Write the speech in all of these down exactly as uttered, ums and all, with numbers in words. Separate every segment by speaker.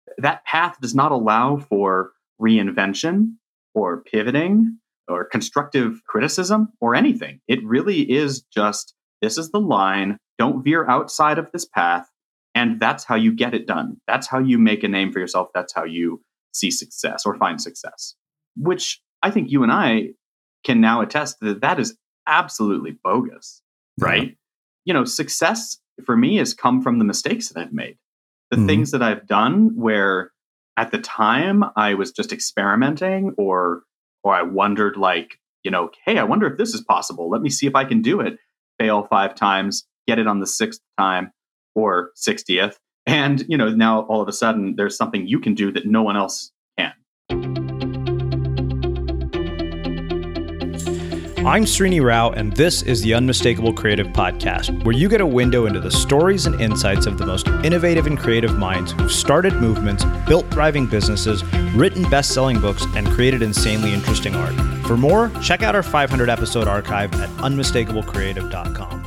Speaker 1: that path does not allow for reinvention or pivoting or constructive criticism or anything. It really is just, this is the line, don't veer outside of this path. And that's how you get it done. That's how you make a name for yourself. That's how you see success or find success, which I think you and I can now attest that that is absolutely bogus, right? Yeah. You know, success for me has come from the mistakes that I've made, the mm-hmm. things that I've done where at the time I was just experimenting or, or I wondered like, you know, hey, I wonder if this is possible. Let me see if I can do it. Fail five times, get it on the sixth time or sixtieth. And, you know, now all of a sudden there's something you can do that no one else can.
Speaker 2: I'm Srini Rao, and this is the Unmistakable Creative Podcast, where you get a window into the stories and insights of the most innovative and creative minds who've started movements, built thriving businesses, written best-selling books, and created insanely interesting art. For more, check out our five hundred episode archive at unmistakable creative dot com.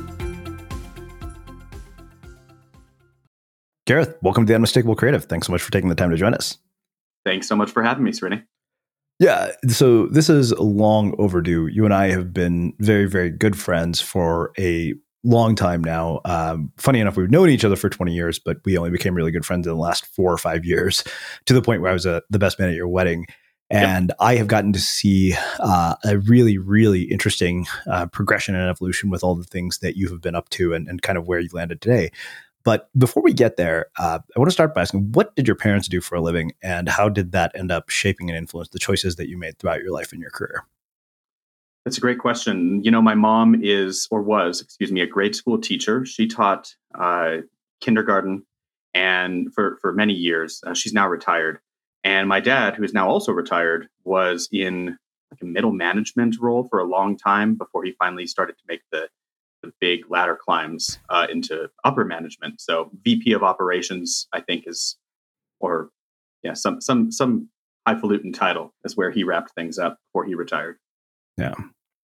Speaker 2: Gareth, welcome to the Unmistakable Creative. Thanks so much for taking the time to join us.
Speaker 1: Thanks so much for having me, Srini.
Speaker 2: Yeah, so this is long overdue. You and I have been very, very good friends for a long time now. Um, funny enough, we've known each other for twenty years, but we only became really good friends in the last four or five years, to the point where I was a, the best man at your wedding. And yep. I have gotten to see uh, a really, really interesting uh, progression and evolution with all the things that you have been up to and, and kind of where you landed today. But before we get there, uh, I want to start by asking, what did your parents do for a living, and how did that end up shaping and influence the choices that you made throughout your life and your career?
Speaker 1: That's a great question. You know, my mom is, or was, excuse me, a grade school teacher. She taught uh, kindergarten and for, for many years. Uh, she's now retired. And my dad, who is now also retired, was in like a middle management role for a long time before he finally started to make the the big ladder climbs uh, into upper management. So V P of operations, I think is, or yeah, some, some, some highfalutin title is where he wrapped things up before he retired.
Speaker 2: Yeah.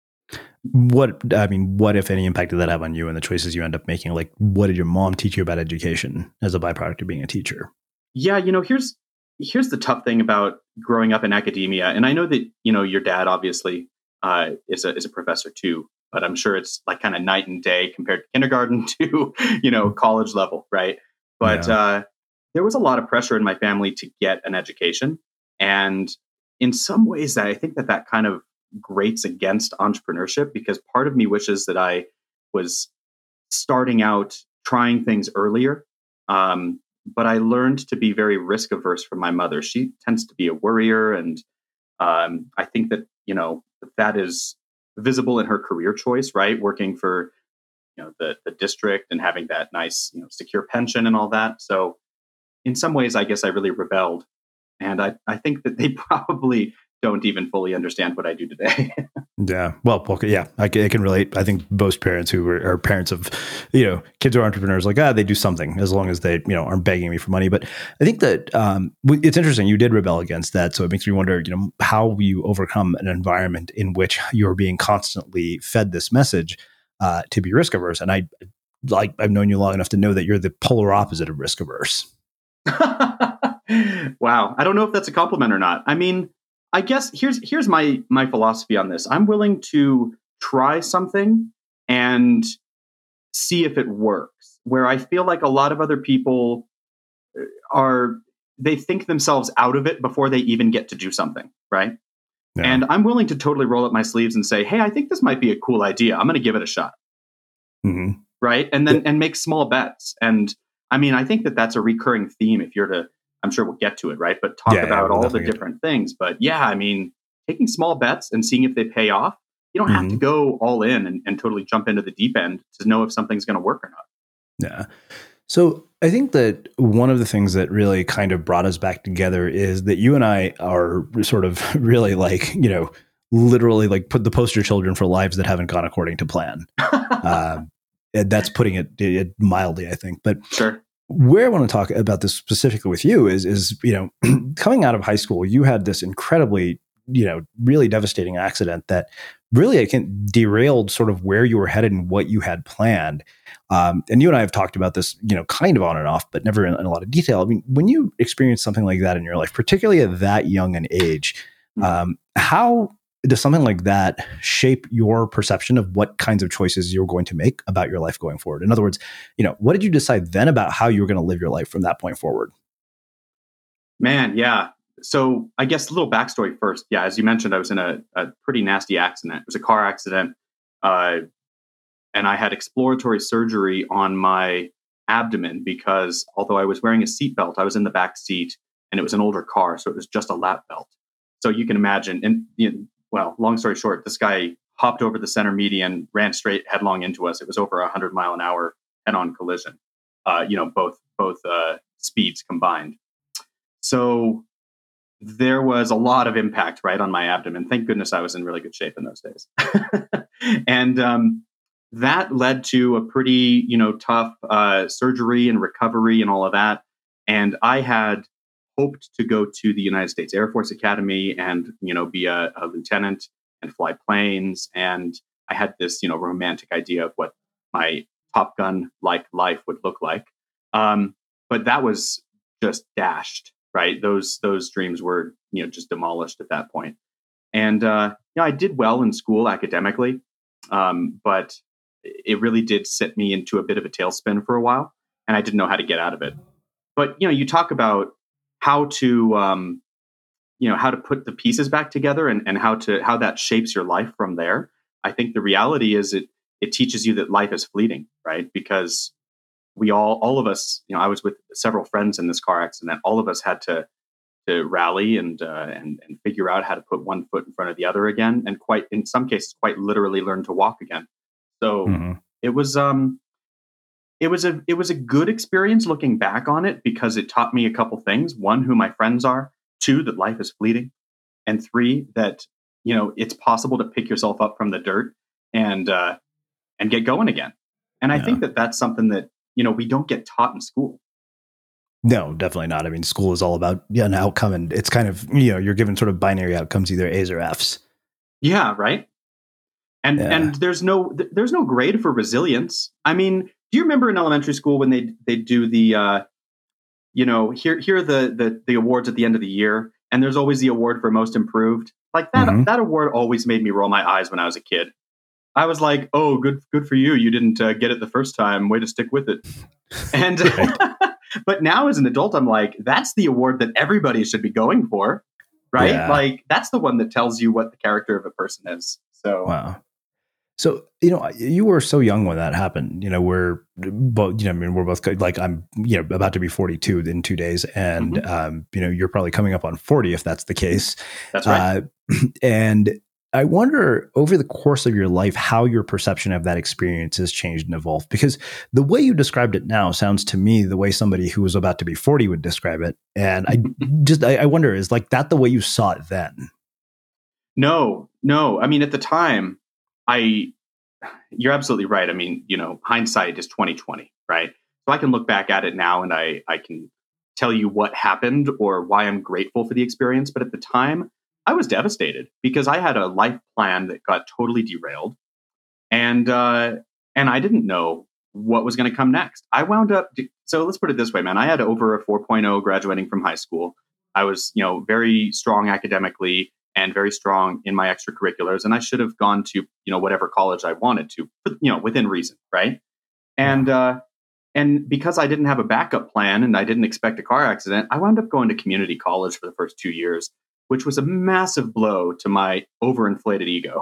Speaker 2: What, I mean, what, if any, impact did that have on you and the choices you end up making? Like, what did your mom teach you about education as a byproduct of being a teacher?
Speaker 1: Yeah. You know, here's, here's the tough thing about growing up in academia. And I know that, you know, your dad obviously uh, is a, is a professor too. But I'm sure it's like kind of night and day compared to kindergarten to, you know, college level, right? But yeah. uh, there was a lot of pressure in my family to get an education. And in some ways, I think that that kind of grates against entrepreneurship, because part of me wishes that I was starting out trying things earlier. Um, but I learned to be very risk averse from my mother. She tends to be a worrier. And um, I think that, you know, that is visible in her career choice, right? Working for, you know, the, the district and having that nice, you know, secure pension and all that. So in some ways, I guess I really rebelled. And I, I think that they probably don't even fully understand what I do today.
Speaker 2: Yeah. Well, okay, yeah, I can, I can relate. I think most parents who are, are parents of, you know, kids who are entrepreneurs, like, ah, they do something as long as they, you know, aren't begging me for money. But I think that um, it's interesting. You did rebel against that. So it makes me wonder, you know, how you overcome an environment in which you're being constantly fed this message uh, to be risk averse. And I, like, I've known you long enough to know that you're the polar opposite of risk averse.
Speaker 1: Wow. I don't know if that's a compliment or not. I mean, I guess here's here's my my philosophy on this. I'm willing to try something and see if it works. Where I feel like a lot of other people are, they think themselves out of it before they even get to do something, right? Yeah. And I'm willing to totally roll up my sleeves and say, hey, I think this might be a cool idea. I'm going to give it a shot. Mm-hmm. Right. And then yeah. and make small bets. And I mean, I think that that's a recurring theme if you're to, I'm sure we'll get to it, right? But talk yeah, about yeah, we'll all the different things. But yeah, I mean, taking small bets and seeing if they pay off. You don't mm-hmm. have to go all in and, and totally jump into the deep end to know if something's going to work or not.
Speaker 2: Yeah. So I think that one of the things that really kind of brought us back together is that you and I are sort of really like, you know, literally like put the poster children for lives that haven't gone according to plan. uh, and that's putting it, it mildly, I think. But
Speaker 1: sure.
Speaker 2: Where I want to talk about this specifically with you is, is, you know, coming out of high school, you had this incredibly you know, really devastating accident that really, I can derailed sort of where you were headed and what you had planned. Um, and you and I have talked about this, you know, kind of on and off, but never in, in a lot of detail. I mean, when you experience something like that in your life, particularly at that young an age, um, how does something like that shape your perception of what kinds of choices you're going to make about your life going forward? In other words, you know, what did you decide then about how you were going to live your life from that point forward?
Speaker 1: Man, yeah. So I guess a little backstory first. Yeah, as you mentioned, I was in a, a pretty nasty accident. It was a car accident. Uh, and I had exploratory surgery on my abdomen because although I was wearing a seatbelt, I was in the back seat and it was an older car. So it was just a lap belt. So you can imagine, and you know, well, long story short, this guy hopped over the center median, ran straight headlong into us. It was over a hundred mile an hour head-on collision. Uh, you know, both both uh, speeds combined. So there was a lot of impact right on my abdomen. Thank goodness I was in really good shape in those days. and um, that led to a pretty, you know, tough uh, surgery and recovery and all of that. And I had hoped to go to the United States Air Force Academy and, you know, be a, a lieutenant and fly planes. And I had this, you know, romantic idea of what my Top Gun-like life would look like. Um, but that was just dashed. Right. Those those dreams were, you know, just demolished at that point. And, uh, you know, I did well in school academically, um, but it really did set me into a bit of a tailspin for a while. And I didn't know how to get out of it. But, you know, you talk about how to, um, you know, how to put the pieces back together and, and how to how that shapes your life from there. I think the reality is it it teaches you that life is fleeting. Right. Because we all, all of us, you know, I was with several friends in this car accident. All of us had to to rally and uh, and and figure out how to put one foot in front of the other again, and quite in some cases, quite literally learn to walk again. So mm-hmm. it was um it was a it was a good experience looking back on it because it taught me a couple things. One, who my friends are. Two, that life is fleeting, and three, that you know it's possible to pick yourself up from the dirt and uh, and get going again. And I yeah. think that that's something that you know, we don't get taught in school.
Speaker 2: No, definitely not. I mean, school is all about yeah, an outcome, and it's kind of, you know, you're given sort of binary outcomes, either A's or F's.
Speaker 1: Yeah, right. And yeah. and there's no there's no grade for resilience. I mean, do you remember in elementary school when they they do the uh, you know, here here are the, the the awards at the end of the year, and there's always the award for most improved. Like that mm-hmm. that award always made me roll my eyes when I was a kid. I was like, oh, good, good for you. You didn't uh, get it the first time. Way to stick with it. And, but now as an adult, I'm like, that's the award that everybody should be going for, right? Yeah. Like that's the one that tells you what the character of a person is. So,
Speaker 2: wow. So, you know, you were so young when that happened, you know, we're both, you know, I mean, we're both like, I'm, you know, about to be forty-two in two days. And, mm-hmm. um, you know, you're probably coming up on forty if that's the case.
Speaker 1: That's right.
Speaker 2: Uh, and, I wonder over the course of your life, how your perception of that experience has changed and evolved, because the way you described it now sounds to me the way somebody who was about to be forty would describe it. And I just, I, I wonder, is like that the way you saw it then?
Speaker 1: No, no. I mean, at the time I, you're absolutely right. I mean, you know, hindsight is twenty twenty, right? So I can look back at it now and I, I can tell you what happened or why I'm grateful for the experience. But at the time, I was devastated because I had a life plan that got totally derailed, and uh, and I didn't know what was going to come next. I wound up. So let's put it this way, man. I had over a four point oh graduating from high school. I was, you know, very strong academically and very strong in my extracurriculars, and I should have gone to, you know, whatever college I wanted to, you know, within reason, right? And uh, and because I didn't have a backup plan and I didn't expect a car accident, I wound up going to community college for the first two years. Which was a massive blow to my overinflated ego.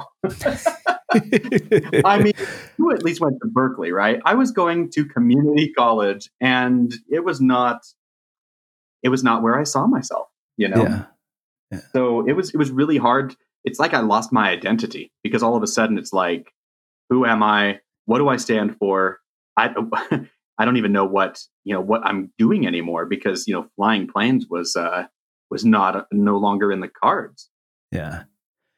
Speaker 1: I mean, you at least went to Berkeley, right? I was going to community college, and it was not, it was not where I saw myself, you know?
Speaker 2: Yeah. Yeah.
Speaker 1: So it was, it was really hard. It's like I lost my identity because all of a sudden it's like, who am I? What do I stand for? I, I don't even know what, you know, what I'm doing anymore because, you know, flying planes was, uh, was not no longer in the cards.
Speaker 2: Yeah.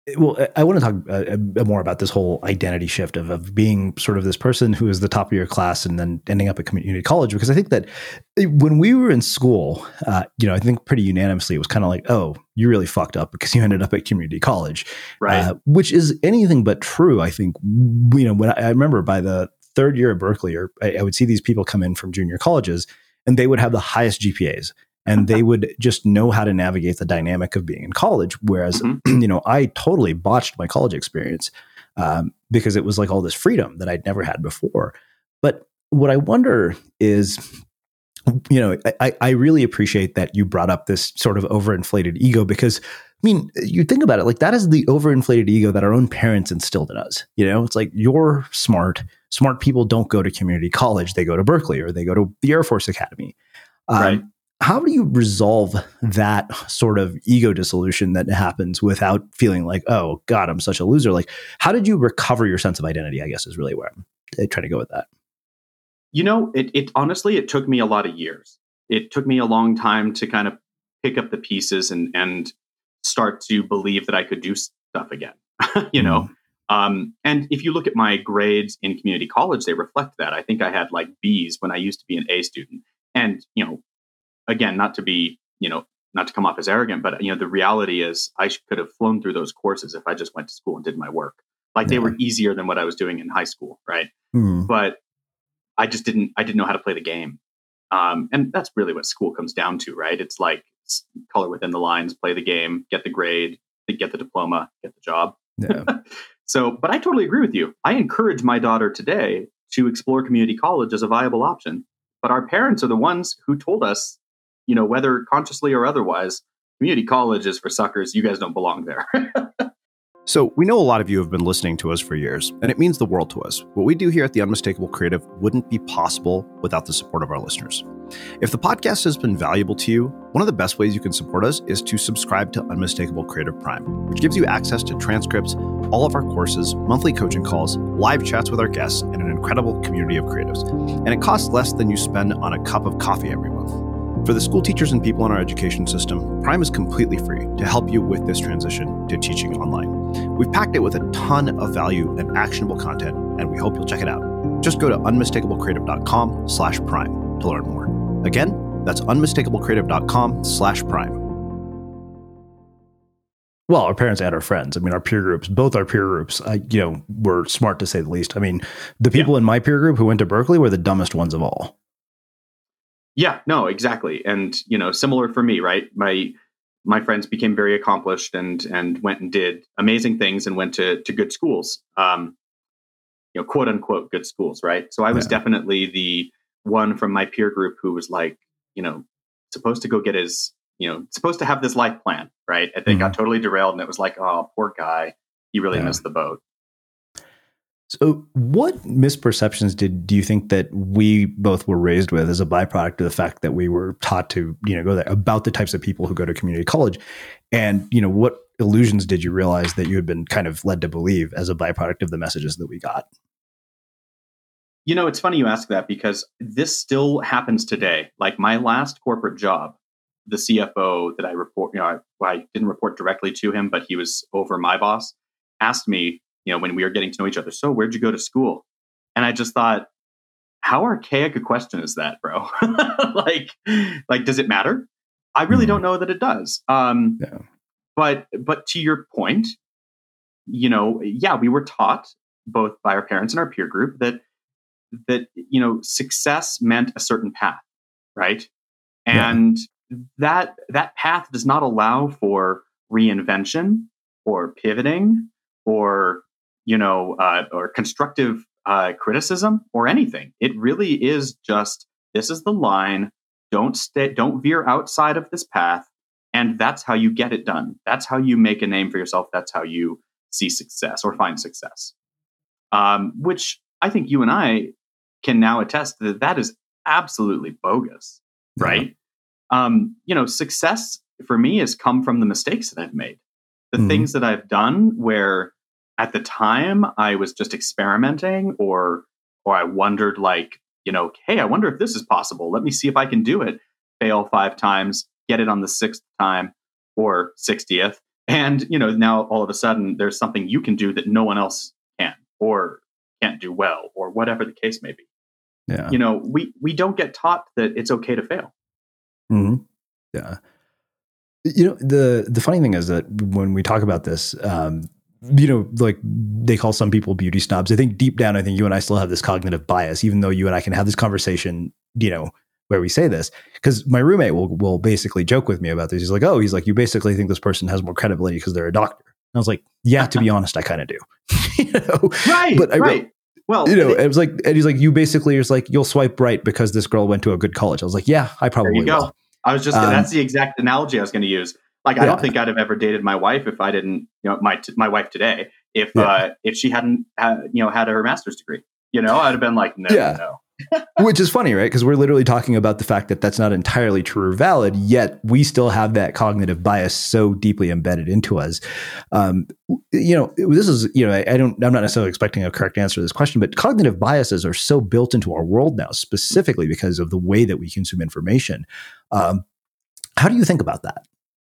Speaker 2: Well, I want to talk uh, more about this whole identity shift of, of being sort of this person who is the top of your class and then ending up at community college, because I think that when we were in school, uh, you know, I think pretty unanimously it was kind of like, oh, you really fucked up because you ended up at community college,
Speaker 1: right?
Speaker 2: Uh, which is anything but true. I think, you know, when I, I remember by the third year at Berkeley, or I, I would see these people come in from junior colleges and they would have the highest G P As. And they would just know how to navigate the dynamic of being in college. Whereas, mm-hmm. you know, I totally botched my college experience um, because it was like all this freedom that I'd never had before. But what I wonder is, you know, I, I really appreciate that you brought up this sort of overinflated ego, because, I mean, you think about it, like that is the overinflated ego that our own parents instilled in us. You know, it's like, you're smart. Smart people don't go to community college. They go to Berkeley or they go to the Air Force Academy. Um,
Speaker 1: right.
Speaker 2: How do you resolve that sort of ego dissolution that happens without feeling like, oh God, I'm such a loser? Like, how did you recover your sense of identity, I guess, is really where I'm trying to go with that.
Speaker 1: You know, it, it honestly, it took me a lot of years. It took me a long time to kind of pick up the pieces and, and start to believe that I could do stuff again, you know? Mm. Um, and if you look at my grades in community college, they reflect that. I think I had like B's when I used to be an A student. And, you know, again, not to be, you know, not to come off as arrogant, but, you know, the reality is I could have flown through those courses if I just went to school and did my work. Like, yeah. They were easier than what I was doing in high school. Right. Mm. But I just didn't, I didn't know how to play the game. Um, and that's really what school comes down to, right? It's like color within the lines, play the game, get the grade, get the diploma, get the job. Yeah. So, but I totally agree with you. I encourage my daughter today to explore community college as a viable option. But our parents are the ones who told us, you know, whether consciously or otherwise, community college is for suckers. You guys don't belong there.
Speaker 3: So we know a lot of you have been listening to us for years, and it means the world to us. What we do here at The Unmistakable Creative wouldn't be possible without the support of our listeners. If the podcast has been valuable to you, one of the best ways you can support us is to subscribe to Unmistakable Creative Prime, which gives you access to transcripts, all of our courses, monthly coaching calls, live chats with our guests, and an incredible community of creatives. And it costs less than you spend on a cup of coffee every month. For the school teachers and people in our education system, Prime is completely free to help you with this transition to teaching online. We've packed it with a ton of value and actionable content, and we hope you'll check it out. Just go to unmistakablecreative.com slash prime to learn more. Again, that's unmistakablecreative.com slash prime.
Speaker 2: Well, our parents and our friends. I mean, our peer groups, both our peer groups, I, you know, were smart to say the least. I mean, the people yeah. in my peer group who went to Berkeley were the dumbest ones of all.
Speaker 1: Yeah, no, exactly. And, you know, similar for me, right? My my friends became very accomplished and and went and did amazing things and went to to good schools, um, you know, quote unquote good schools, right? So I was yeah. definitely the one from my peer group who was like, you know, supposed to go get his, you know, supposed to have this life plan, right? And they mm-hmm. got totally derailed, and it was like, oh, poor guy, he really yeah. missed the boat.
Speaker 2: So what misperceptions did do you think that we both were raised with as a byproduct of the fact that we were taught to, you know, go there about the types of people who go to community college? And, you know, what illusions did you realize that you had been kind of led to believe as a byproduct of the messages that we got?
Speaker 1: You know, it's funny you ask that, because this still happens today. Like my last corporate job, the C F O that I report, you know, I, I didn't report directly to him, but he was over my boss, asked me, you know, when we were getting to know each other, so where'd you go to school? And I just thought, how archaic a question is that, bro? like, like, does it matter? I really mm. don't know that it does. Um, yeah. But, but to your point, you know, yeah, we were taught both by our parents and our peer group that, that, you know, success meant a certain path, right? And yeah. that, that path does not allow for reinvention or pivoting or, you know, uh, or constructive uh, criticism or anything. It really is just, this is the line. Don't stay, don't veer outside of this path. And that's how you get it done. That's how you make a name for yourself. That's how you see success or find success. Um, which I think you and I can now attest that that is absolutely bogus, right? Yeah. Um, you know, success for me has come from the mistakes that I've made. The mm-hmm. things that I've done where at the time I was just experimenting, or or I wondered like, you know, hey, I wonder if this is possible. Let me see if I can do it. Fail five times, get it on the sixth time or sixtieth, And, you know, now all of a sudden there's something you can do that no one else can or can't do well or whatever the case may be.
Speaker 2: Yeah.
Speaker 1: You know, we, we don't get taught that it's okay to fail.
Speaker 2: Mm-hmm. Yeah. You know, the, the funny thing is that when we talk about this, um, you know, like they call some people beauty snobs. I think deep down, I think you and I still have this cognitive bias, even though you and I can have this conversation, you know, where we say this, because my roommate will, will basically joke with me about this. He's like, oh, he's like, you basically think this person has more credibility because they're a doctor. And I was like, yeah, to be honest, I kind of do. you know?
Speaker 1: Right.
Speaker 2: But I,
Speaker 1: right. Well,
Speaker 2: you know,
Speaker 1: it,
Speaker 2: it was like, and he's like, you basically, it's like, you'll swipe right because this girl went to a good college. I was like, yeah, I probably
Speaker 1: there you go.
Speaker 2: will.
Speaker 1: I was just,
Speaker 2: Um,
Speaker 1: that's the exact analogy I was going to use. Like, I
Speaker 2: yeah.
Speaker 1: don't think I'd have ever dated my wife if I didn't, you know, my, my wife today, if,
Speaker 2: Yeah.
Speaker 1: uh, if she hadn't, had, you know, had her master's degree, you know, I'd have been like, no,
Speaker 2: Yeah.
Speaker 1: no.
Speaker 2: Which is funny, right? Because we're literally talking about the fact that that's not entirely true or valid, yet we still have that cognitive bias so deeply embedded into us. Um, you know, this is, you know, I, I don't, I'm not necessarily expecting a correct answer to this question, but cognitive biases are so built into our world now, specifically because of the way that we consume information. Um, how do you think about that?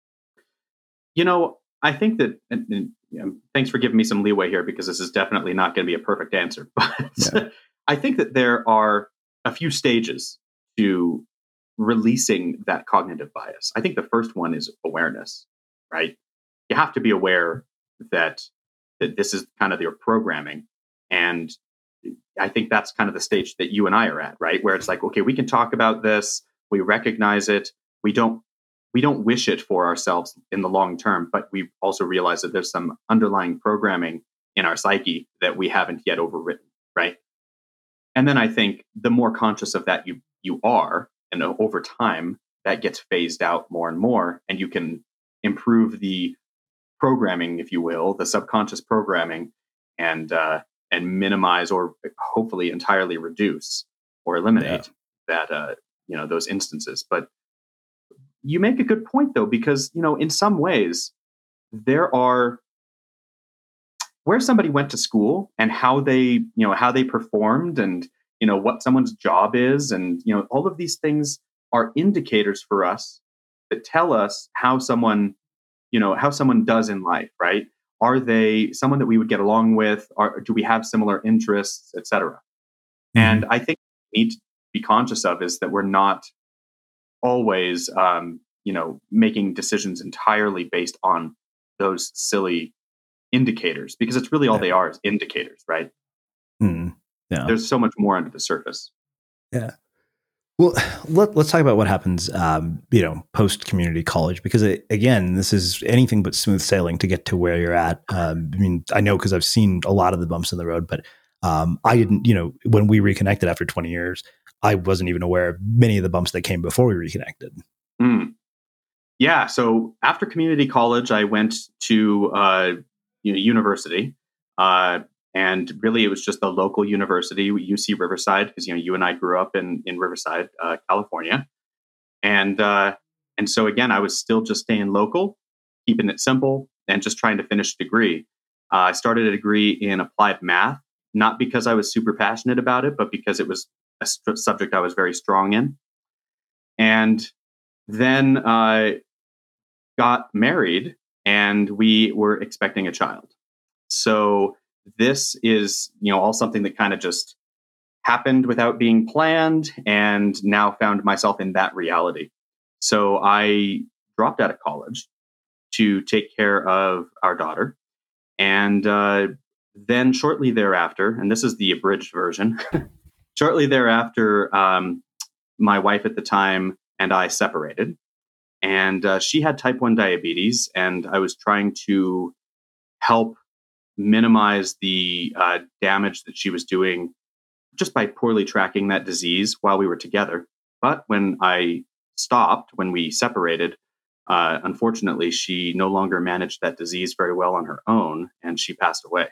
Speaker 1: You know, I think that, and, and, you know, thanks for giving me some leeway here because this is definitely not going to be a perfect answer, but yeah. I think that there are a few stages to releasing that cognitive bias. I think the first one is awareness, right? You have to be aware that, that this is kind of your programming. And I think that's kind of the stage that you and I are at, right? Where it's like, okay, we can talk about this. We recognize it. We don't, we don't wish it for ourselves in the long term, but we also realize that there's some underlying programming in our psyche that we haven't yet overwritten, right? And then I think the more conscious of that you you are, and over time, that gets phased out more and more, and you can improve the programming, if you will, the subconscious programming, and uh, and minimize or hopefully entirely reduce or eliminate yeah. that uh, you know those instances. But you make a good point though, because you know in some ways there are where somebody went to school and how they, you know, how they performed and, you know, what someone's job is. And, you know, all of these things are indicators for us that tell us how someone, you know, how someone does in life, right? Are they someone that we would get along with? Or do we have similar interests, et cetera? Mm-hmm. And I think we need to be conscious of is that we're not always, um, you know, making decisions entirely based on those silly indicators, because it's really all they are is indicators, right?
Speaker 2: Mm, yeah.
Speaker 1: There's so much more under the surface.
Speaker 2: Yeah. Well, let, let's talk about what happens, um, you know, post community college, because it, again, this is anything but smooth sailing to get to where you're at. Um, I mean, I know because I've seen a lot of the bumps in the road, but um, I didn't, you know, when we reconnected after twenty years, I wasn't even aware of many of the bumps that came before we reconnected.
Speaker 1: Mm. Yeah. So after community college, I went to uh, you know, university, uh, and really it was just a local university, U C Riverside, because you know you and I grew up in in Riverside, uh, California, and uh, and so again I was still just staying local, keeping it simple, and just trying to finish a degree. Uh, I started a degree in applied math, not because I was super passionate about it, but because it was a st- subject I was very strong in, and then I uh, got married. And we were expecting a child. So this is, you know, all something that kind of just happened without being planned, and now found myself in that reality. So I dropped out of college to take care of our daughter. And uh, then shortly thereafter, and this is the abridged version, shortly thereafter, um, my wife at the time and I separated. And uh, she had type one diabetes, and I was trying to help minimize the uh, damage that she was doing just by poorly tracking that disease while we were together. But when I stopped, when we separated, uh, unfortunately, she no longer managed that disease very well on her own, and she passed away.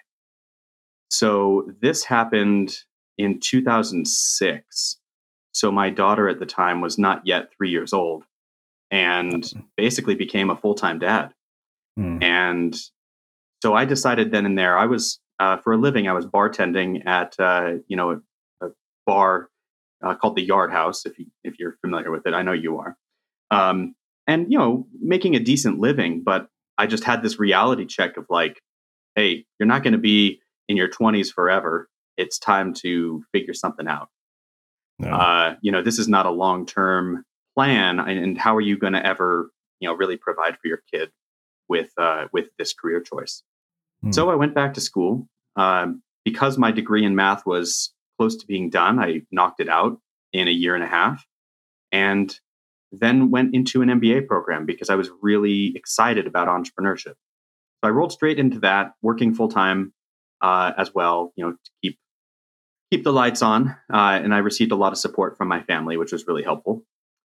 Speaker 1: So this happened in two thousand six. So my daughter at the time was not yet three years old, and basically became a full-time dad. Mm. And so I decided then and there, I was, uh, for a living, I was bartending at, uh, you know, a, a bar uh, called the Yard House, if, you, if you're familiar with it. I know you are. Um, and, you know, making a decent living, but I just had this reality check of like, hey, you're not going to be in your twenties forever. It's time to figure something out. No. Uh, you know, this is not a long-term plan. And how are you going to ever, you know, really provide for your kid with, uh, with this career choice? Hmm. So I went back to school. Um, because my degree in math was close to being done, I knocked it out in a year and a half and then went into an M B A program because I was really excited about entrepreneurship. So I rolled straight into that, working full-time uh, as well, you know, to keep keep the lights on. Uh, and I received a lot of support from my family, which was really helpful.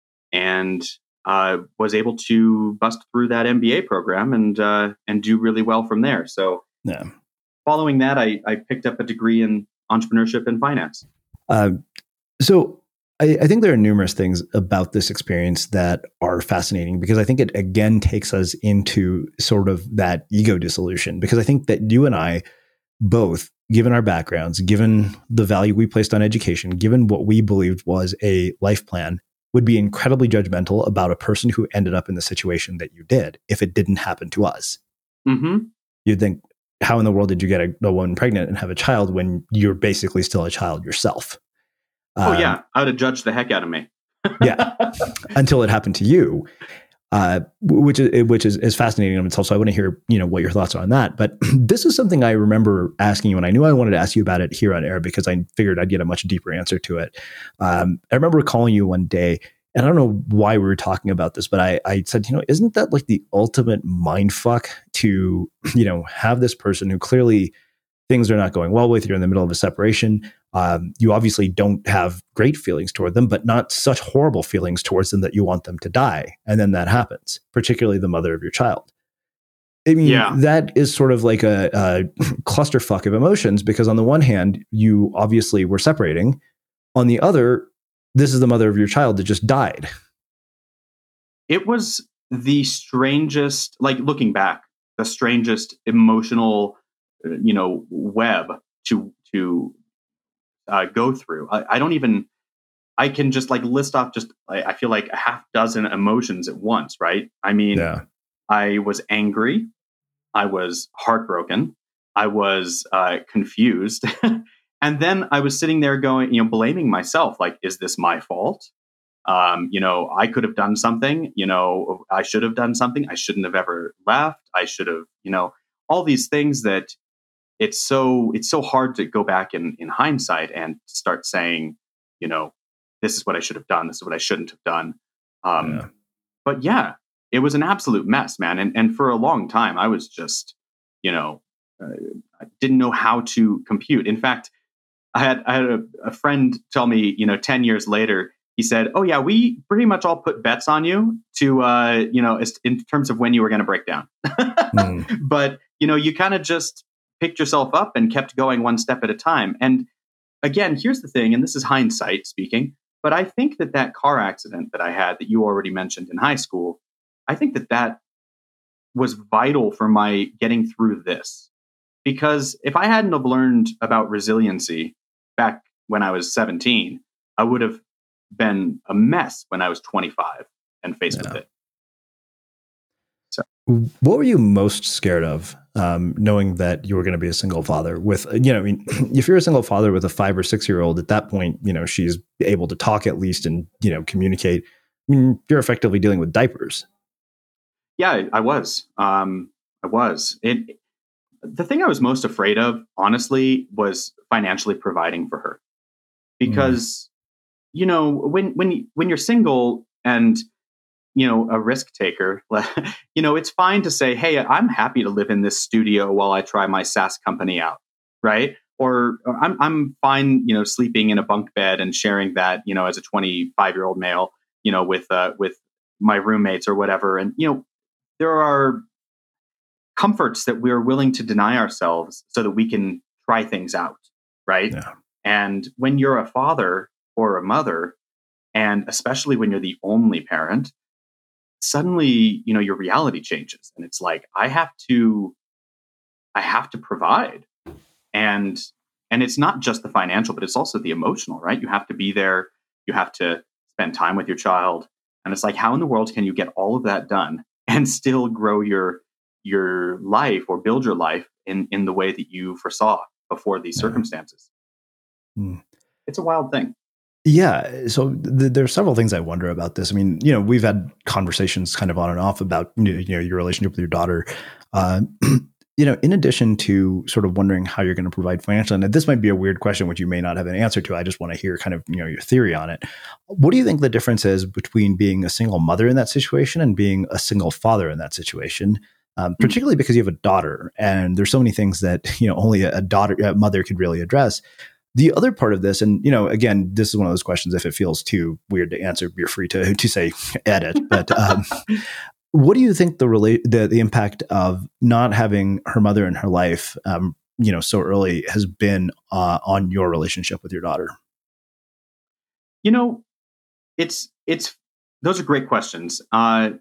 Speaker 1: And uh, was able to bust through that M B A program and uh, and do really well from there. So
Speaker 2: yeah.
Speaker 1: Following that, I, I picked up a degree in entrepreneurship and finance.
Speaker 2: Uh, so I, I think there are numerous things about this experience that are fascinating because I think it again takes us into sort of that ego dissolution. Because I think that you and I both, given our backgrounds, given the value we placed on education, given what we believed was a life plan, would be incredibly judgmental about a person who ended up in the situation that you did if it didn't happen to us.
Speaker 1: Mm-hmm.
Speaker 2: You'd think, how in the world did you get a, a woman pregnant and have a child when you're basically still a child yourself?
Speaker 1: Oh, um, yeah. I would have judged the heck out of me.
Speaker 2: Yeah. Until it happened to you, uh, which is which is, is fascinating in itself. So I want to hear, you know, what your thoughts are on that. But this is something I remember asking you, and I knew I wanted to ask you about it here on air because I figured I'd get a much deeper answer to it. Um, I remember calling you one day, and I don't know why we were talking about this, but I, I said, you know, isn't that like the ultimate mind fuck to, you know, have this person who clearly things are not going well with, you're in the middle of a separation. Um, you obviously don't have great feelings toward them, but not such horrible feelings towards them that you want them to die. And then that happens, particularly the mother of your child. I mean, yeah. That is sort of like a, a clusterfuck of emotions because on the one hand, you obviously were separating. On the other, this is the mother of your child that just died.
Speaker 1: It was the strangest, like looking back, the strangest emotional, you know, web to to uh, go through. I, I don't even, I can just like list off just, I, I feel like a half dozen emotions at once, right? I mean, yeah. I was angry. I was heartbroken. I was uh, confused. And then I was sitting there going, you know, blaming myself. Like, is this my fault? Um, you know, I could have done something, you know, I should have done something. I shouldn't have ever left. I should have, you know, all these things that it's so, it's so hard to go back in, in hindsight and start saying, you know, this is what I should have done. This is what I shouldn't have done. Um, yeah. But yeah, it was an absolute mess, man. And, and for a long time, I was just, you know, uh, I didn't know how to compute. In fact, I had I had a, a friend tell me, you know, ten years later, he said, "Oh yeah, we pretty much all put bets on you to, uh, you know, in terms of when you were going to break down." mm. But you know, you kind of just picked yourself up and kept going one step at a time. And again, here's the thing, and this is hindsight speaking, but I think that that car accident that I had that you already mentioned in high school, I think that that was vital for my getting through this. Because if I hadn't have learned about resiliency back when I was seventeen, I would have been a mess when I was twenty-five and faced yeah. with it.
Speaker 2: So, what were you most scared of, um, knowing that you were going to be a single father with, you know, I mean, if you're a single father with a five or six year old at that point, you know, she's able to talk at least and, you know, communicate. I mean, you're effectively dealing with diapers.
Speaker 1: Yeah, I, I was. Um, I was. It, The thing I was most afraid of, honestly, was financially providing for her, because, mm. you know, when when when you're single and, you know, a risk taker, you know, it's fine to say, "Hey, I'm happy to live in this studio while I try my SaaS company out," right? Or, or I'm I'm fine, you know, sleeping in a bunk bed and sharing that, you know, as a twenty-five year old male, you know, with uh, with my roommates or whatever, and you know, there are comforts that we're willing to deny ourselves so that we can try things out, right? Yeah. And when you're a father or a mother, and especially when you're the only parent, suddenly, you know, your reality changes. And it's like, I have to, I have to provide. And, and it's not just the financial, but it's also the emotional, right? You have to be there. You have to spend time with your child. And it's like, how in the world can you get all of that done and still grow your your life or build your life in, in the way that you foresaw before these
Speaker 2: Yeah.
Speaker 1: circumstances.
Speaker 2: Mm.
Speaker 1: It's a wild thing.
Speaker 2: Yeah. So th- there are several things I wonder about this. I mean, you know, we've had conversations kind of on and off about, you know, your relationship with your daughter. Uh, you know, in addition to sort of wondering how you're going to provide financially, and this might be a weird question, which you may not have an answer to. I just want to hear kind of, you know, your theory on it. What do you think the difference is between being a single mother in that situation and being a single father in that situation? Um, particularly because you have a daughter, and there's so many things that, you know, only a daughter, a mother could really address. The other part of this, and, you know, again, this is one of those questions, if it feels too weird to answer, you're free to to say edit. But um, what do you think the, rela- the the impact of not having her mother in her life, um, you know, so early has been uh, on your relationship with your daughter?
Speaker 1: You know, it's it's those are great questions. Uh,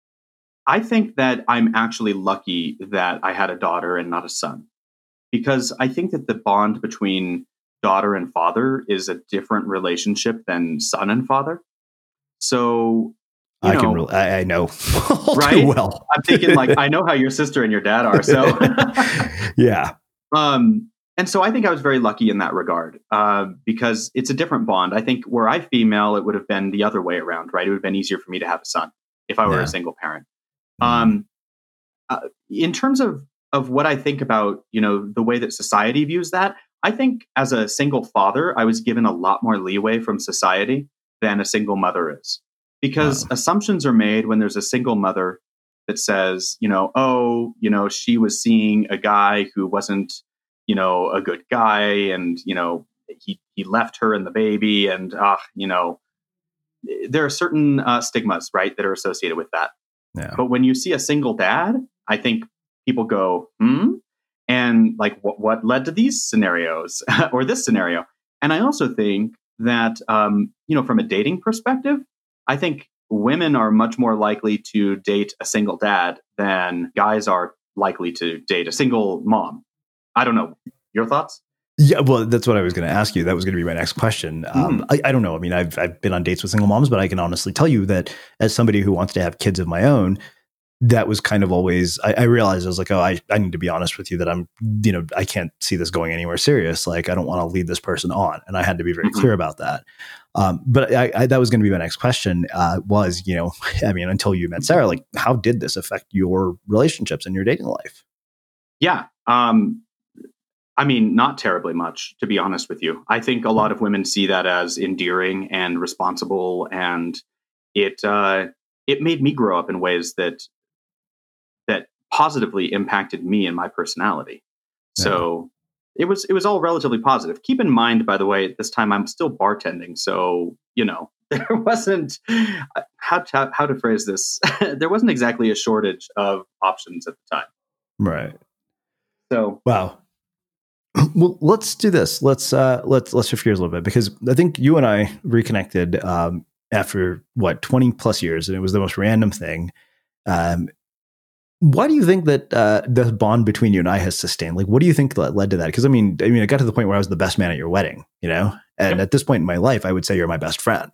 Speaker 1: I think that I'm actually lucky that I had a daughter and not a son, because I think that the bond between daughter and father is a different relationship than son and father. So, you
Speaker 2: I
Speaker 1: know,
Speaker 2: can really, I, I know all
Speaker 1: right?
Speaker 2: too well.
Speaker 1: I'm thinking like, I know how your sister and your dad are. So,
Speaker 2: yeah.
Speaker 1: um, and so I think I was very lucky in that regard, uh, because it's a different bond. I think were I female, it would have been the other way around, right? It would have been easier for me to have a son if I were
Speaker 2: Yeah.
Speaker 1: a single parent.
Speaker 2: Mm.
Speaker 1: Um, uh, in terms of, of what I think about, you know, the way that society views that, I think as a single father, I was given a lot more leeway from society than a single mother is, because
Speaker 2: Wow.
Speaker 1: assumptions are made when there's a single mother that says, you know, oh, you know, she was seeing a guy who wasn't, you know, a good guy, and, you know, he, he left her and the baby, and, ah, uh, you know, there are certain uh, stigmas, right, that are associated with that.
Speaker 2: Yeah.
Speaker 1: But when you see a single dad, I think people go, hmm? And like, what, what led to these scenarios or this scenario? And I also think that, um, you know, from a dating perspective, I think women are much more likely to date a single dad than guys are likely to date a single mom. I don't know. Your thoughts?
Speaker 2: Yeah, well, that's what I was going to ask you. That was going to be my next question. Um,
Speaker 1: Mm.
Speaker 2: I, I don't know. I mean, I've I've been on dates with single moms, but I can honestly tell you that as somebody who wants to have kids of my own, that was kind of always, I, I realized I was like, oh, I, I need to be honest with you that I'm, you know, I can't see this going anywhere serious. Like, I don't want to lead this person on. And I had to be very
Speaker 1: Mm-hmm.
Speaker 2: clear about that. Um, but I, I, that was going to be my next question uh, was, you know, I mean, until you met Sarah, like, how did this affect your relationships and your dating life?
Speaker 1: Yeah. Um, I mean, not terribly much, to be honest with you. I think a lot of women see that as endearing and responsible, and it uh, it made me grow up in ways that that positively impacted me and my personality.
Speaker 2: Yeah.
Speaker 1: So it was it was all relatively positive. Keep in mind, by the way, at this time I'm still bartending, so you know there wasn't how to how to phrase this. There wasn't exactly a shortage of options at the time.
Speaker 2: Right.
Speaker 1: So
Speaker 2: wow. Well, let's do this. Let's uh, let's let's shift gears a little bit, because I think you and I reconnected um, after what twenty plus years, and it was the most random thing. Um, why do you think that uh, the bond between you and I has sustained? Like, what do you think that led to that? Because I mean, I mean, it got to the point where I was the best man at your wedding, you know, and
Speaker 1: Yep.
Speaker 2: at this point in my life, I would say you're my best friend.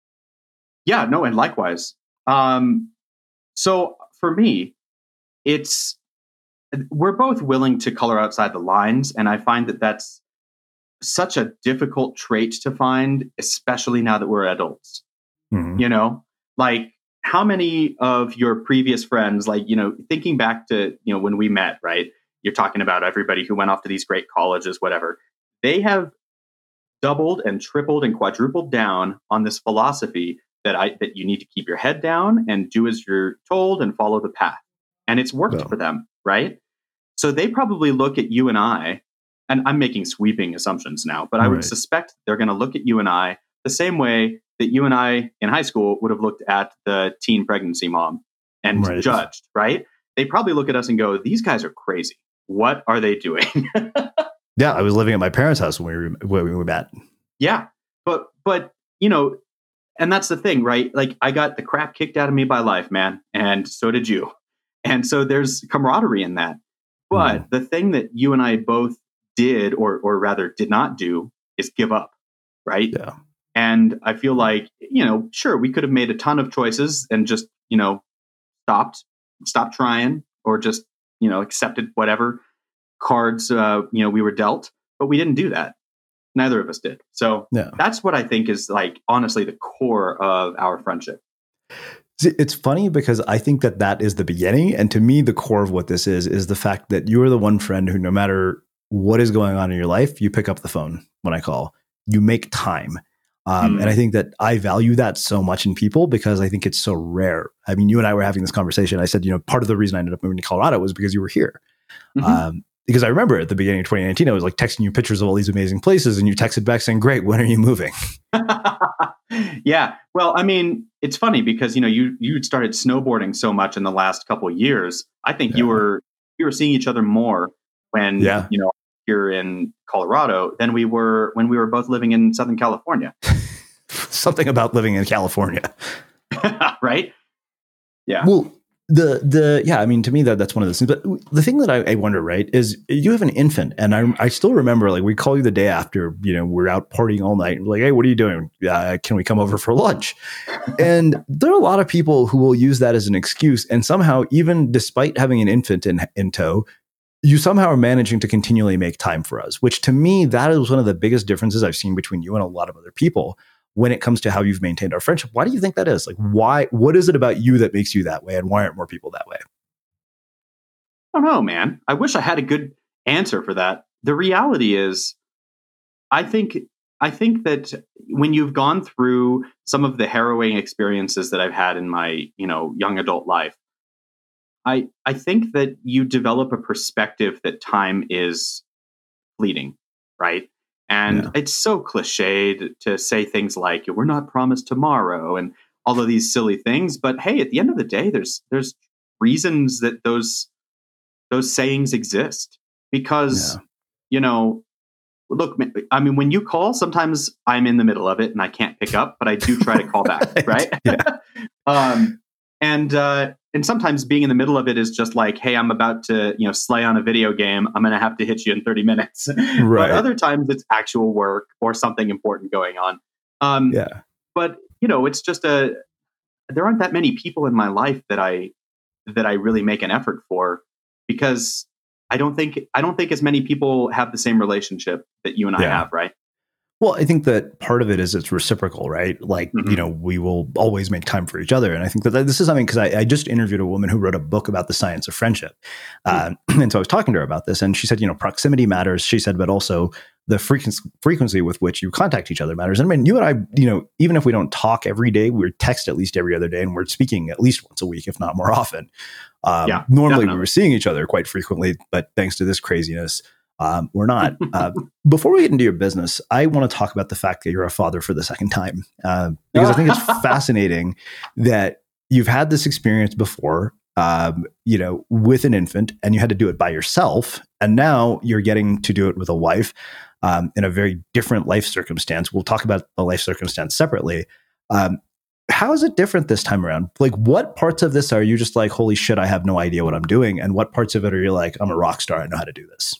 Speaker 1: yeah, no, and likewise. Um, so for me, it's we're both willing to color outside the lines, and I find that that's such a difficult trait to find, especially now that we're adults.
Speaker 2: Mm-hmm.
Speaker 1: You know, like how many of your previous friends, like, you know, thinking back to, you know, when we met, right? You're talking about everybody who went off to these great colleges, whatever. They have doubled and tripled and quadrupled down on this philosophy that I that you need to keep your head down and do as you're told and follow the path. And it's worked
Speaker 2: Well.
Speaker 1: for them, right? So they probably look at you and I, and I'm making sweeping assumptions now, but I would
Speaker 2: Right.
Speaker 1: suspect they're going to look at you and I the same way that you and I in high school would have looked at the teen pregnancy mom and
Speaker 2: Right.
Speaker 1: judged, right? They probably look at us and go, these guys are crazy. What are they doing?
Speaker 2: Yeah, I was living at my parents' house when we were, when we met.
Speaker 1: Yeah. But, but, you know, and that's the thing, right? Like, I got the crap kicked out of me by life, man. And so did you. And so there's camaraderie in that. But
Speaker 2: Mhm.
Speaker 1: the thing that you and I both did, or or rather did not do, is give up, right?
Speaker 2: Yeah.
Speaker 1: And I feel like, you know, sure, we could have made a ton of choices and just, you know, stopped, stopped trying, or just you know, accepted whatever cards, uh, you know, we were dealt, but we didn't do that. Neither of us did. So
Speaker 2: Yeah.
Speaker 1: that's what I think is like, honestly, the core of our friendship.
Speaker 2: It's funny because I think that that is the beginning. And to me, the core of what this is, is the fact that you are the one friend who, no matter what is going on in your life, you pick up the phone when I call, you make time. Um, mm. And I think that I value that so much in people because I think it's so rare. I mean, you and I were having this conversation. I said, you know, part of the reason I ended up moving to Colorado was because you were here. Mm-hmm. Um, because I remember at the beginning of twenty nineteen, I was like texting you pictures of all these amazing places and you texted back saying, great, when are you moving?
Speaker 1: Yeah. Well, I mean, it's funny because, you know, you, you started snowboarding so much in the last couple of years. I think yeah. you were, you were seeing each other more when, yeah. you know, you're in Colorado than we were when we were both living in Southern California.
Speaker 2: Something about living in California.
Speaker 1: Right? Yeah.
Speaker 2: Well, the, the, yeah, I mean, to me, that that's one of those things. But the thing that I, I wonder, right, is you have an infant. And I, I still remember, like, we call you the day after, you know, we're out partying all night. We're like, hey, what are you doing? Uh, can we come over for lunch? And there are a lot of people who will use that as an excuse. And somehow, even despite having an infant in, in tow, you somehow are managing to continually make time for us, which to me, that is one of the biggest differences I've seen between you and a lot of other people when it comes to how you've maintained our friendship. Why do you think that is? Like, why, what is it about you that makes you that way? And why aren't more people that way?
Speaker 1: I don't know, man. I wish I had a good answer for that. The reality is, I think, I think that when you've gone through some of the harrowing experiences that I've had in my, you know, young adult life, I, I think that you develop a perspective that time is fleeting, right? And yeah. it's so cliched to say things like, we're not promised tomorrow and all of these silly things. But hey, at the end of the day, there's there's reasons that those those sayings exist. Because, yeah. you know, look, I mean, when you call, sometimes I'm in the middle of it and I can't pick up, but I do try to call back, right?
Speaker 2: Yeah.
Speaker 1: um, and uh, and sometimes being in the middle of it is just like, hey, I'm about to, you know, slay on a video game. I'm going to have to hit you in thirty minutes.
Speaker 2: Right.
Speaker 1: But other times it's actual work or something important going on. Um,
Speaker 2: yeah.
Speaker 1: But, you know, it's just a, there aren't that many people in my life that I, that I really make an effort for, because I don't think, I don't think as many people have the same relationship that you and I
Speaker 2: yeah.
Speaker 1: have. Right.
Speaker 2: Well, I think that part of it is it's reciprocal, right? Like, mm-hmm. you know, we will always make time for each other. And I think that this is something, because I, I just interviewed a woman who wrote a book about the science of friendship. Mm-hmm. Uh, and so I was talking to her about this, and she said, you know, proximity matters. She said, but also the frequency, frequency with which you contact each other matters. And I mean, you and I, you know, even if we don't talk every day, we text at least every other day, and we're speaking at least once a week, if not more often. Um,
Speaker 1: yeah,
Speaker 2: normally
Speaker 1: definitely.
Speaker 2: we were seeing each other quite frequently, but thanks to this craziness, Um, we're not. Uh, before we get into your business, I want to talk about the fact that you're a father for the second time, uh, because I think it's fascinating that you've had this experience before, um, you know, with an infant, and you had to do it by yourself. And now you're getting to do it with a wife um, in a very different life circumstance. We'll talk about the life circumstance separately. Um, how is it different this time around? Like, what parts of this are you just like, holy shit, I have no idea what I'm doing? And what parts of it are you like, I'm a rock star, I know how to do this?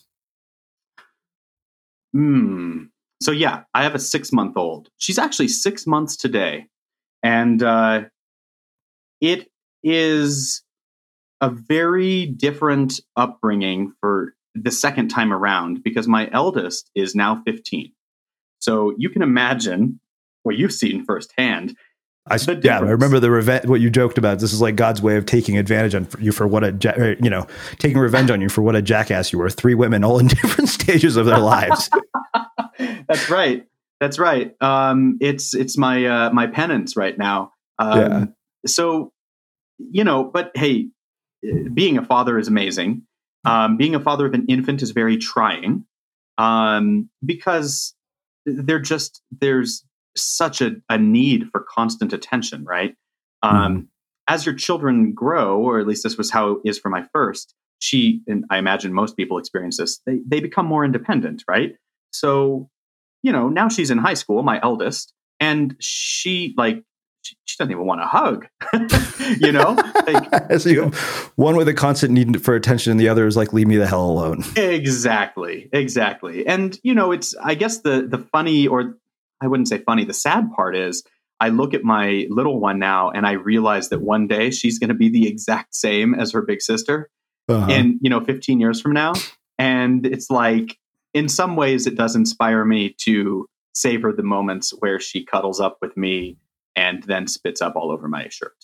Speaker 1: Hmm. So yeah, I have a six-month-old. She's actually six months today, and uh, it is a very different upbringing for the second time around, because my eldest is now fifteen. So you can imagine what you've seen firsthand.
Speaker 2: I, yeah, I remember the revenge. What you joked about. This is like God's way of taking advantage on you for what a, you know, taking revenge on you for what a jackass you were. Three women, all in different stages of their lives.
Speaker 1: That's right. That's right. Um, it's it's my uh, my penance right now. Um,
Speaker 2: yeah.
Speaker 1: So, you know, but hey, being a father is amazing. Um, being a father of an infant is very trying, um, because they're just there's. such a, a need for constant attention, right? Um, mm-hmm. As your children grow, or at least this was how it is for my first, she, and I imagine most people experience this, they, they become more independent, right? So, you know, now she's in high school, my eldest, and she like, she, she doesn't even want a hug, you know? Like,
Speaker 2: so you have one with a constant need for attention, and the other is like, leave me the hell alone.
Speaker 1: Exactly, exactly. And, you know, it's, I guess the the funny, or I wouldn't say funny. The sad part is I look at my little one now and I realize that one day she's going to be the exact same as her big sister.
Speaker 2: uh-huh.
Speaker 1: in, you know, fifteen years from now. And it's like, in some ways it does inspire me to savor the moments where she cuddles up with me and then spits up all over my shirt.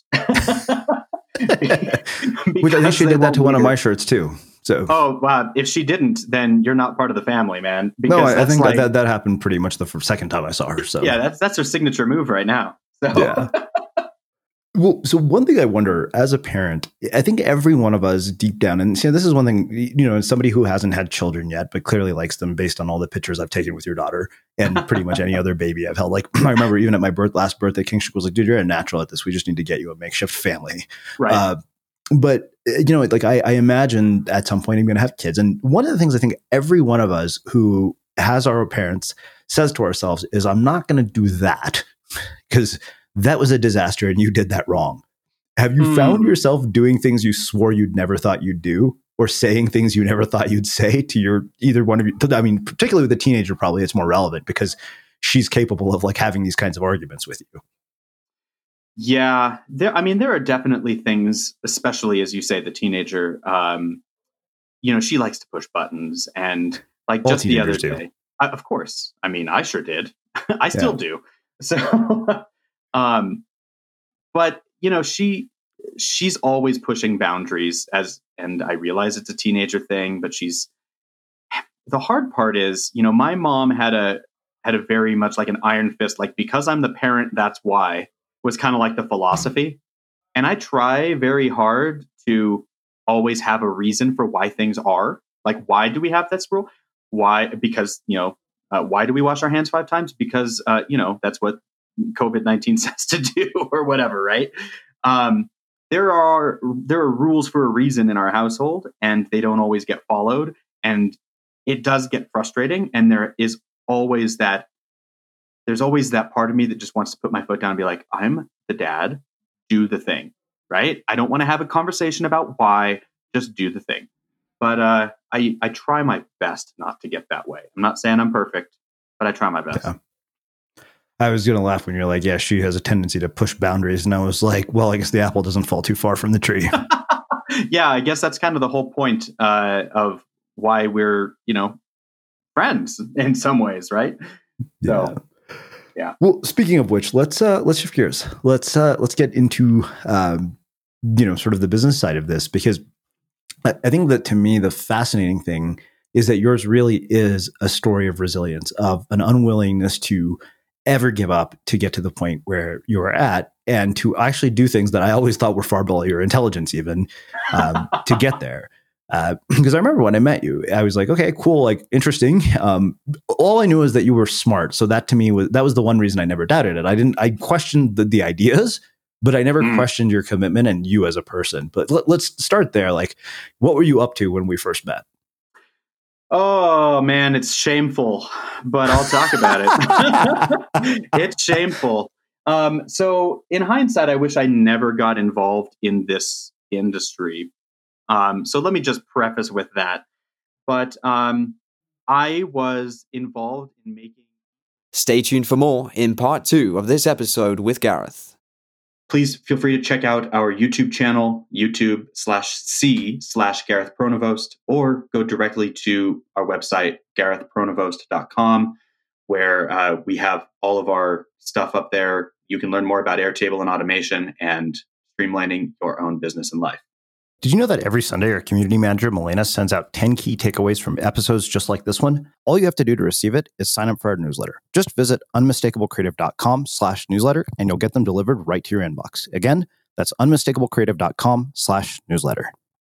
Speaker 2: Which I think she did that to one of my shirts too. So,
Speaker 1: oh wow! If she didn't, then you're not part of the family, man.
Speaker 2: Because no, I, I think like, that, that happened pretty much the first, second time I saw her. So
Speaker 1: yeah, that's that's her signature move right now. So.
Speaker 2: Yeah. Well, so one thing I wonder as a parent, I think every one of us deep down, and see, this is one thing, you know, as somebody who hasn't had children yet, but clearly likes them based on all the pictures I've taken with your daughter and pretty much any other baby I've held. Like I remember even at my birth, last birthday, King was like, dude, you're a natural at this. We just need to get you a makeshift family.
Speaker 1: Right.
Speaker 2: Uh, but, you know, like I, I imagine at some point I'm going to have kids. And one of the things I think every one of us who has our parents says to ourselves is, I'm not going to do that because that was a disaster and you did that wrong. Have you mm. found yourself doing things you swore you'd never thought you'd do, or saying things you never thought you'd say to your either one of you? I mean, particularly with a teenager, probably it's more relevant because she's capable of like having these kinds of arguments with you.
Speaker 1: Yeah, there. I mean, there are definitely things, especially as you say, the teenager. Um, you know, she likes to push buttons, and like
Speaker 2: All
Speaker 1: just the other
Speaker 2: do.
Speaker 1: day, I, of course. I mean, I sure did. I still
Speaker 2: yeah.
Speaker 1: do. So. Um, but you know, she, she's always pushing boundaries as, and I realize it's a teenager thing, but she's, the hard part is, you know, my mom had a, had a very much like an iron fist, like, because I'm the parent, that's why, was kind of like the philosophy. And I try very hard to always have a reason for why things are like, why do we have this rule? Why? Because, you know, uh, why do we wash our hands five times? Because, uh, you know, that's what COVID nineteen says to do or whatever, right? Um, there are there are rules for a reason in our household, and they don't always get followed, and it does get frustrating. And there is always that there's always that part of me that just wants to put my foot down and be like, I'm the dad, do the thing, right? I don't want to have a conversation about why, just do the thing. But uh, I I try my best not to get that way. I'm not saying I'm perfect, but I try my best.
Speaker 2: Yeah. I was going to laugh when you're like, yeah, she has a tendency to push boundaries. And I was like, well, I guess the apple doesn't fall too far from the tree.
Speaker 1: Yeah, I guess that's kind of the whole point uh, of why we're, you know, friends in some ways, right?
Speaker 2: Yeah.
Speaker 1: So, yeah.
Speaker 2: Well, speaking of which, let's uh, let's shift gears. Let's uh, let's get into um, you know, sort of the business side of this, because I, I think that to me the fascinating thing is that yours really is a story of resilience, of an unwillingness to ever give up to get to the point where you're at, and to actually do things that I always thought were far below your intelligence, even um, to get there. Uh, because I remember when I met you, I was like, okay, cool, like interesting. Um, all I knew is that you were smart. So that to me was, that was the one reason I never doubted it. I didn't, I questioned the, the ideas, but I never mm. questioned your commitment and you as a person. But let, let's start there. Like, what were you up to when we first met?
Speaker 1: Oh man, it's shameful, but I'll talk about it. It's shameful. Um, so in hindsight, I wish I never got involved in this industry. Um, so let me just preface with that. But um, I was involved in making...
Speaker 4: Stay tuned for more in part two of this episode with Gareth.
Speaker 1: Please feel free to check out our YouTube channel, YouTube slash C slash Gareth Pronovost, or go directly to our website, gareth pronovost dot com, where uh, we have all of our stuff up there. You can learn more about Airtable and automation and streamlining your own business and life.
Speaker 3: Did you know that every Sunday our community manager, Milena, sends out ten key takeaways from episodes just like this one? All you have to do to receive it is sign up for our newsletter. Just visit unmistakablecreative.com slash newsletter and you'll get them delivered right to your inbox. Again, that's unmistakablecreative.com slash newsletter.